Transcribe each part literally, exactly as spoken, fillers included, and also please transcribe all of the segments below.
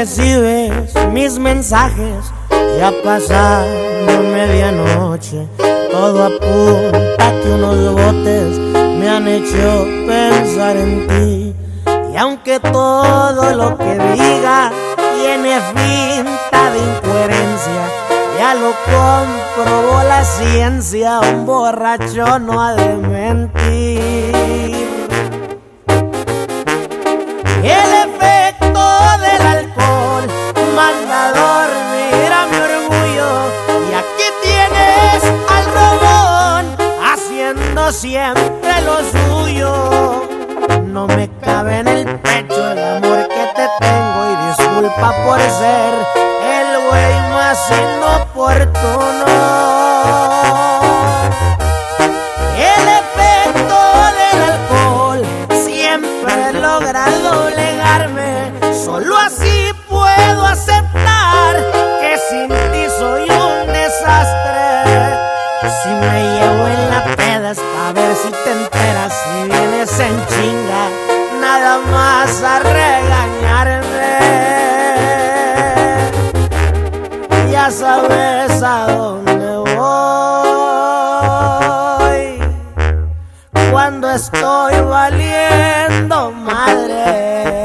recibes mis mensajes, ya pasando medianoche, todo apunta a que unos botes me han hecho pensar en ti. Y aunque todo lo que diga tiene finta de incoherencia, ya lo comprobó la ciencia, un borracho no ha de mentir. El efecto del alcohol manda a dormir a mi orgullo, y aquí tienes al robón haciendo siempre lo suyo. No me cabe en el pecho el amor que te tengo, y disculpa por ser el güey más inoportuno. El efecto del alcohol siempre logra doblegarme, solo así puedo aceptar que sin ti soy un desastre. Si me llevo en la peda es pa' ver si te enteras, si vienes en chinga nada más a regañarme. Ya sabes a dónde voy cuando estoy valiendo madre.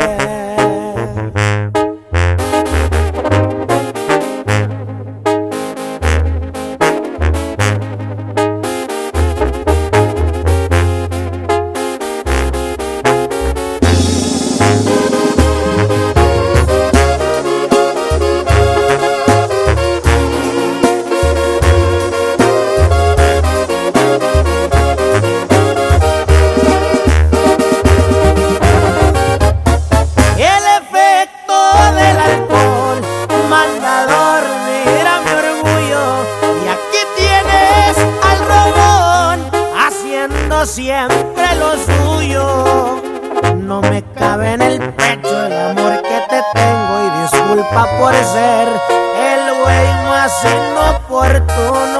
Siempre lo suyo. No me cabe en el pecho el amor que te tengo, y disculpa por ser el güey más inoportuno.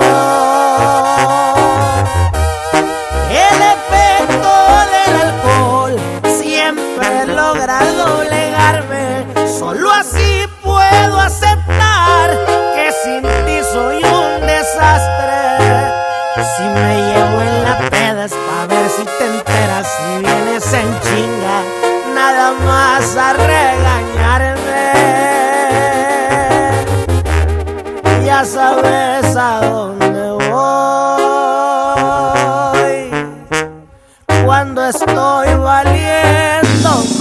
El efecto del alcohol siempre logra doblegarme, solo así puedo aceptar que sin ti soy un desastre. Si me llevo en la peda es pa' ver si te enteras, si vienes en chinga nada más a regañarme. Ya sabes a dónde voy cuando estoy valiendo